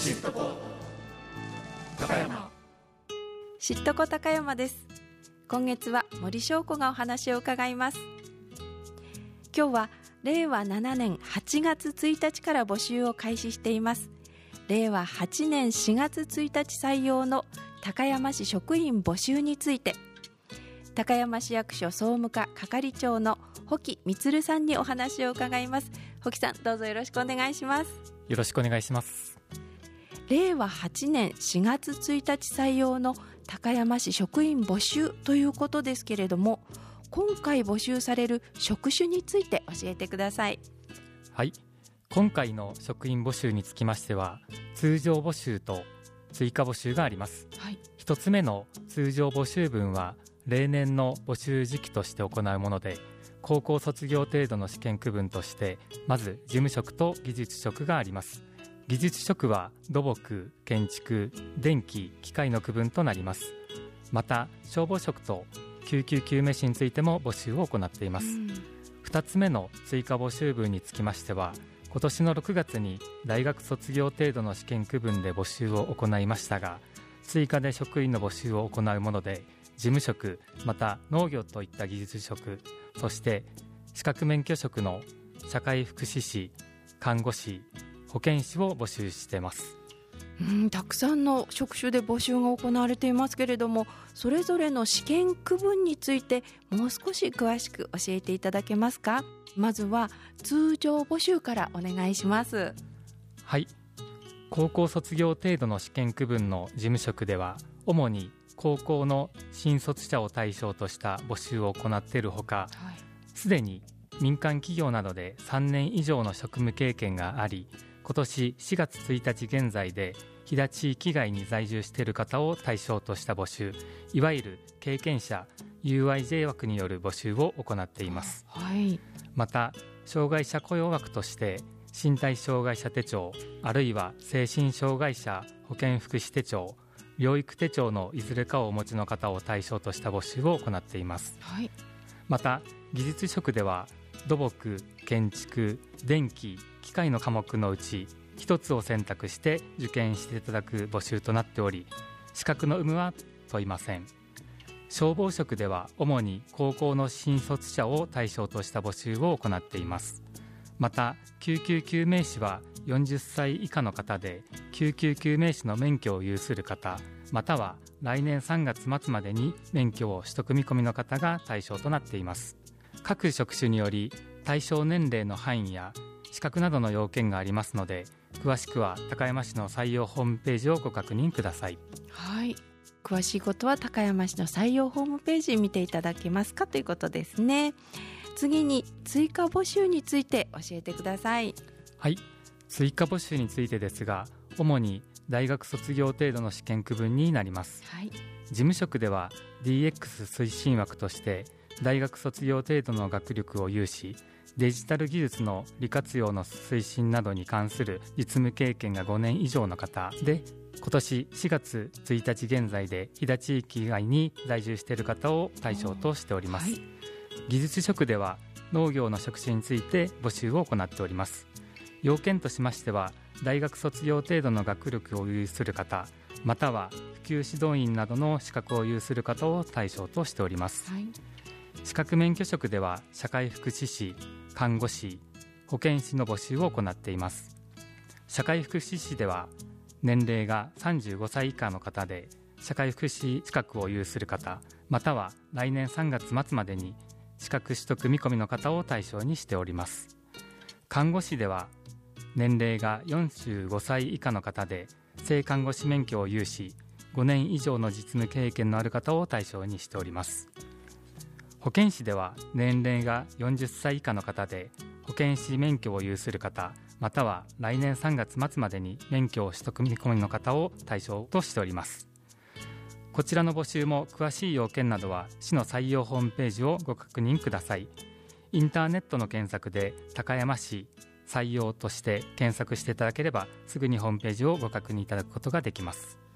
シットコ高山。 しっとこ高山です。今月は森翔子がお話を伺います。今日は令和7年8月1日から募集を開始しています。令和8年4月1日採用の高山市職員募集について、高山市役所総務課係長の保木充さんにお話を伺います。保木さん、どうぞよろしくお願いします。 よろしくお願いします。 令和8年4月1日採用の高山市職員募集ということですけれども、今回募集される職種について教えてください。 はい、今回の職員募集につきましては、通常募集と追加募集があります。 はい、 一つ目の通常募集分は例年の募集時期として行うもので、高校卒業程度の試験区分としてまず事務職と技術職があります。技術職は土木、建築、電気、機械の区分となります。また消防職と救急救命士についても募集を行っています。2つ目の追加募集分につきましては、今年の6月に大学卒業程度の試験区分で募集を行いましたが、追加で職員の募集を行うもので、事務職、また農業といった技術職、そして資格免許職の社会福祉士、看護師、保健師を募集しています。 たくさんの職種で募集が行われていますけれども、それぞれの試験区分についてもう少し詳しく教えていただけますか。まずは通常募集からお願いします。 はい、高校卒業程度の試験区分の事務職では、主に高校の新卒者を対象とした募集を行っているほか、すでに民間企業などで3年以上の職務経験があり、今年4月1日現在で飛騨地域外に在住している方を対象とした募集、いわゆる経験者 UIJ 枠による募集を行っています。また障害者雇用枠として身体障害者手帳、あるいは精神障害者保健福祉手帳、療育手帳のいずれかをお持ちの方を対象とした募集を行っています。また技術職では土木、建築、電気、機械の科目のうち一つを選択して受験していただく募集となっており、資格の有無は問いません。消防職では主に高校の新卒者を対象とした募集を行っています。また救急救命士は40歳以下の方で、救急救命士の免許を有する方、または来年3月末までに免許を取得見込みの方が対象となっています。各職種により対象年齢の範囲や資格などの要件がありますので、詳しくは高山市の採用ホームページをご確認ください。 はい、詳しいことは高山市の採用ホームページ見ていただけますかということですね。次に追加募集について教えてください。 はい、追加募集についてですが、主に大学卒業程度の試験区分になります。事務職では DX 推進枠として大学卒業程度の学力を有し、デジタル技術の利活用の推進などに関する実務経験が5年以上の方で、今年4月1日現在で飛騨地域以外に在住している方を対象としております。技術職では農業の職種について募集を行っております。要件としましては、大学卒業程度の学力を有する方、または普及指導員などの資格を有する方を対象としております。資格免許職では社会福祉士、看護師、保健師の募集を行っています。社会福祉士では年齢が35歳以下の方で、社会福祉資格を有する方、または来年3月末までに資格取得見込みの方を対象にしております。看護師では年齢が45歳以下の方で、性看護師免許を有し5年以上の実務経験のある方を対象にしております。保健師では年齢が40歳以下の方で、保健師免許を有する方、または来年3月末までに免許を取得見込みの方を対象としております。こちらの募集も詳しい要件などは市の採用ホームページをご確認ください。インターネットの検索で高山市採用として検索していただければ、すぐにホームページをご確認いただくことができます。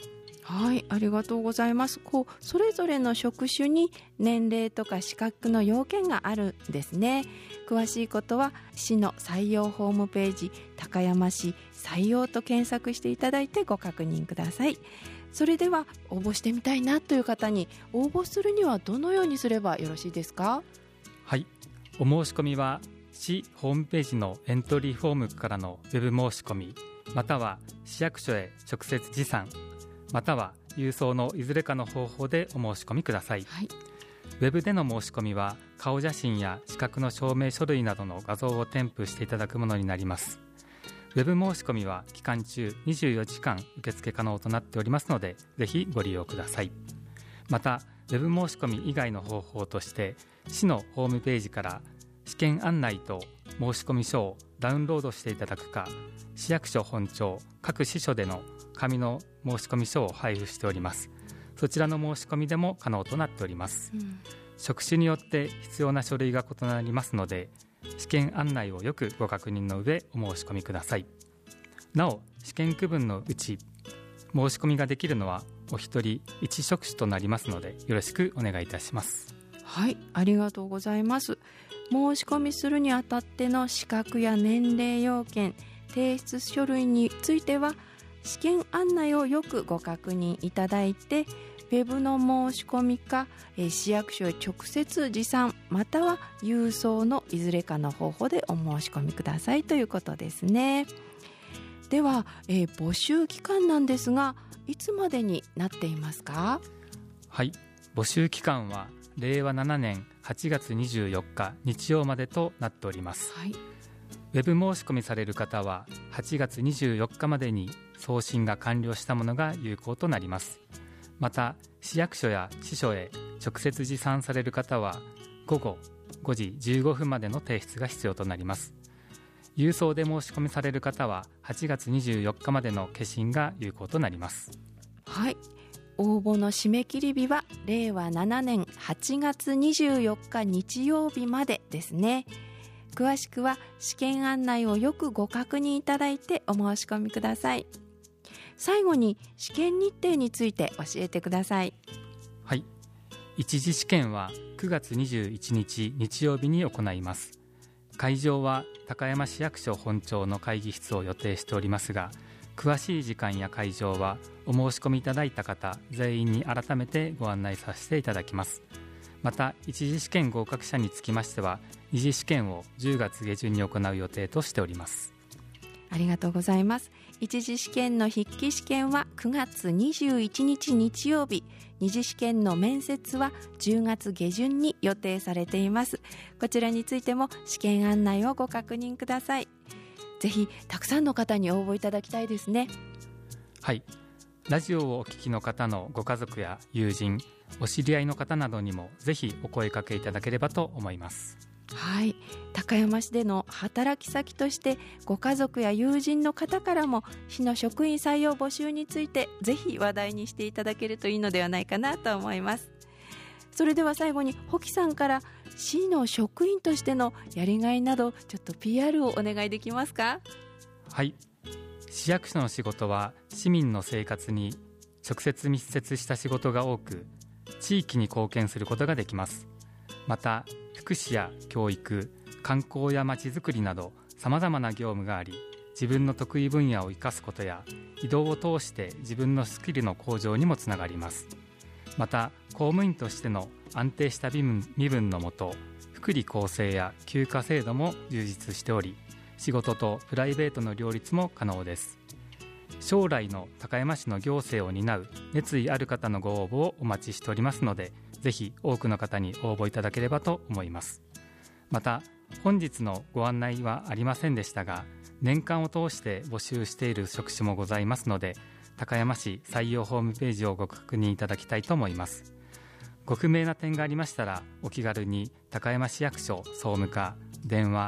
はい、ありがとうございます。それぞれの職種に年齢とか資格の要件があるんですね。詳しいことは市の採用ホームページ、高山市採用と検索していただいてご確認ください。それでは応募してみたいなという方に応募するにはどのようにすればよろしいですか？ はい、お申し込みは市ホームページのエントリーフォームからのウェブ申し込み、または市役所へ直接持参、または郵送のいずれかの方法でお申し込みください。 はい、 ウェブでの申し込みは顔写真や資格の証明書類などの画像を添付していただくものになります。ウェブ申し込みは期間中24時間受付可能となっておりますので、ぜひご利用ください。またウェブ申し込み以外の方法として、市のホームページから試験案内と申し込み書をダウンロードしていただくか、市役所本庁各支所での紙の申し込み書を配布しております。そちらの申し込みでも可能となっております。職種によって必要な書類が異なりますので、試験案内をよくご確認の上お申し込みください。なお、試験区分のうち申し込みができるのはお一人1職種となりますので、よろしくお願いいたします。 はい、ありがとうございます。申し込みするにあたっての資格や年齢要件、提出書類については試験案内をよくご確認いただいて、ウェブの申し込みか市役所へ直接持参、または郵送のいずれかの方法でお申し込みくださいということですね。では、募集期間なんですが、いつまでになっていますか？ はい、募集期間は令和7年8月24日日曜までとなっております。 はい、 ウェブ申し込みされる方は8月24日までに送信が完了したものが有効となります。また市役所や支所へ直接持参される方は午後5時15分までの提出が必要となります。郵送で申し込みされる方は8月24日までの消印が有効となります。 はい、応募の締め切り日は令和7年8月24日日曜日までですね。詳しくは試験案内をよくご確認いただいてお申し込みください。最後に試験日程について教えてください。 はい、一次試験は9月21日日曜日に行います。会場は高山市役所本庁の会議室を予定しておりますが、詳しい時間や会場はお申し込みいただいた方全員に改めてご案内させていただきます。また一次試験合格者につきましては二次試験を10月下旬に行う予定としております。 ありがとうございます。一次試験の筆記試験は9月21日日曜日、二次試験の面接は10月下旬に予定されています。こちらについても試験案内をご確認ください。ぜひたくさんの方に応募いただきたいですね。 はい、ラジオをお聞きの方のご家族や友人、お知り合いの方などにもぜひお声かけいただければと思います。 はい、高山市での働き先としてご家族や友人の方からも市の職員採用募集についてぜひ話題にしていただけるといいのではないかなと思います。それでは最後に保木さんから市の職員としてのやりがいなどちょっと PR をお願いできますか？ はい、市役所の仕事は市民の生活に直接密接した仕事が多く、地域に貢献することができます。また福祉や教育、観光やまちづくりなどさまざまな業務があり、自分の得意分野を生かすことや移動を通して自分のスキルの向上にもつながります。また公務員としての安定した身分のもと、福利厚生や休暇制度も充実しており、仕事とプライベートの両立も可能です。将来の高山市の行政を担う熱意ある方のご応募をお待ちしておりますので、ぜひ多くの方に応募いただければと思います。また本日のご案内はありませんでしたが、年間を通して募集している職種もございますので、高山市採用ホームページをご確認いただきたいと思います。ご不明な点がありましたらお気軽に高山市役所総務課電話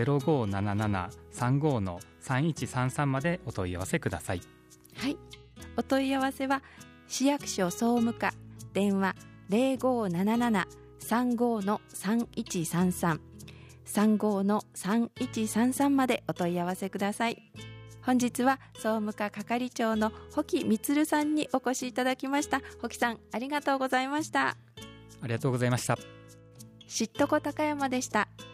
0577-35-3133 までお問い合わせください。 はい、お問い合わせは市役所総務課電話 0577-35-3133 35-3133 までお問い合わせください。 本日は総務課係長の保木充さんにお越しいただきました。保木さん、ありがとうございました。 ありがとうございました。 知っとこ高山でした。